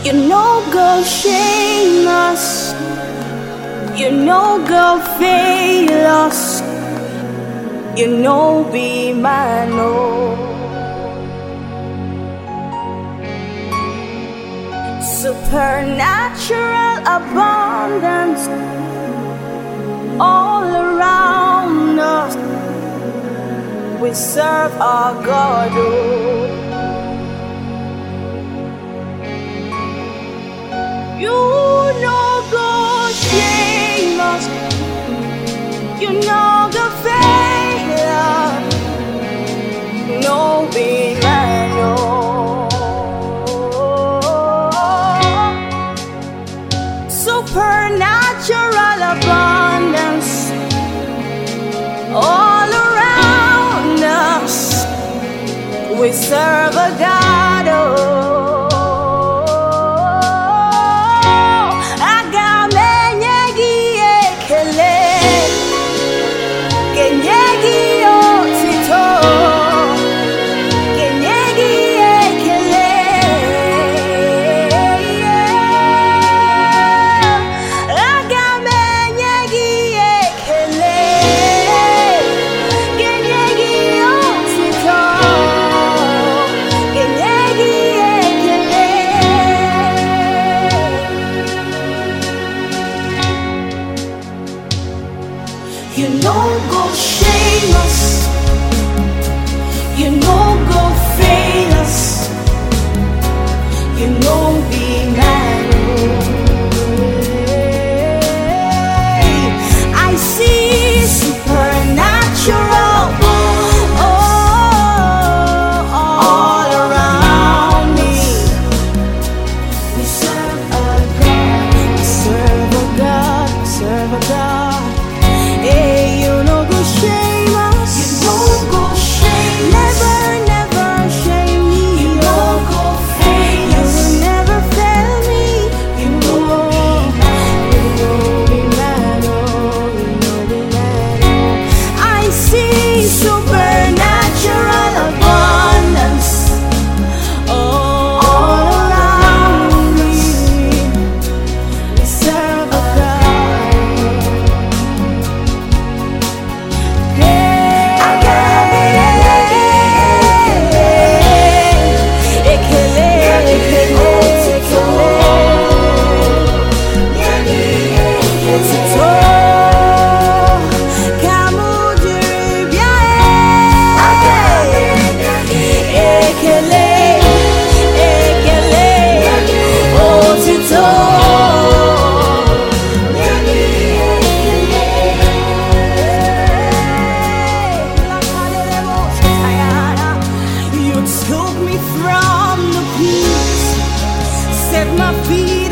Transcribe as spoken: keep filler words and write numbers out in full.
You know go shame us. You know go fail us. You know be man oh. Supernatural abundance all around us. We serve our God oh. You know go shame us. You know go fail us. No be man oh. Supernatural abundance all around us. We serve a God oh. You know go shame us. You know go fail us. You know be man oh. I see supernatural oh, all around me. We serve a God. We serve a God. We serve a God. Hey, you know go shame us. You know go shame never, never shame me. You know go fail you us. Will never fail me. You know you know be mad oh. You know be mad oh. I see supernatural abundance all around me. We serve a God. Took me from the peace, set my feet